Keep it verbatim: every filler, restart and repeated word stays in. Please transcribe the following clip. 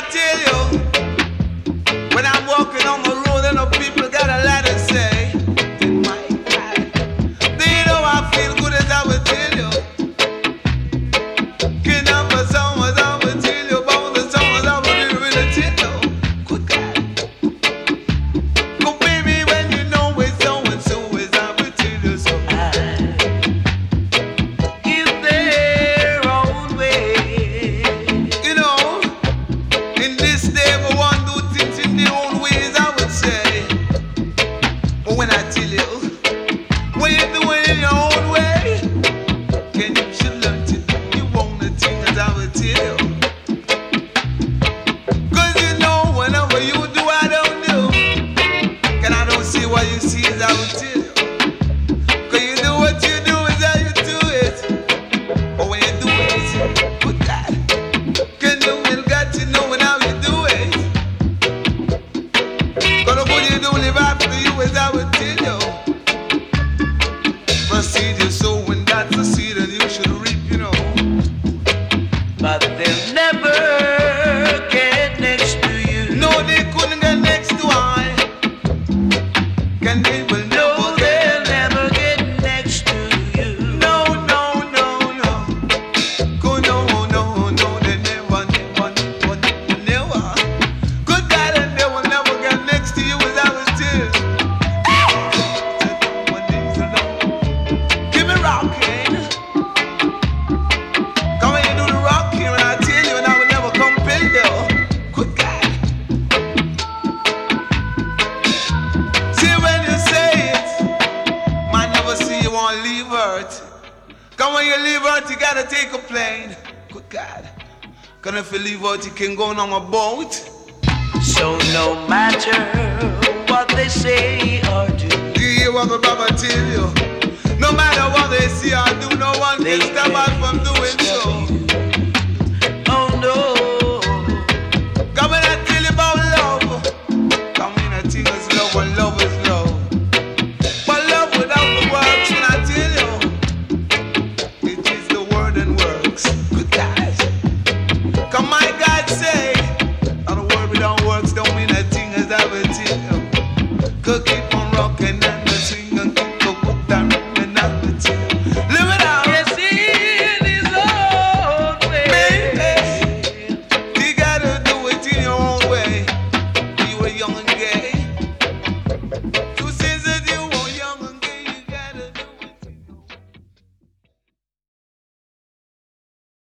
tell you, when I'm walking on the road and the people got a lot to say, then my God, do you know I feel good as I would tell you? Can I for someone I would tell you about the songs I would really tell you? Good God. Go baby when you know it's so and so as I would tell you so. Give their own way. You know, in this day we want to do things in their own ways I would say. But when I tell you, when you do it in your own way, can you should learn to do your own thing as I would tell you. Cause you know whenever you do I don't do. And I don't see what you see as I would tell you. Cause you do what you do is how you do it. But when you do it, good God, can you will got to know how you do it. Cause what you do live after you as I would tell you. First seed you sow when that's the seed and you should reap, you know. But they'll never get next to you. No, they couldn't get next to I. Can they will No, never they'll get. never get next to you. No, no, no, no. Go no, no, no, they never, never, never, never, never. Good God, and they will never get next to you as I was still. Give me rocking. Come when you do the rocking, and I tell you, and I will never compel you. Good God. See when you say it, man never see you on leave Earth. Come when you leave Earth, you gotta take a plane. Good God. Cause if you leave Earth, you can go on a boat. So no matter what they say or do, Do you hear what my brother tell you? No matter what they see or do, no one they can stop can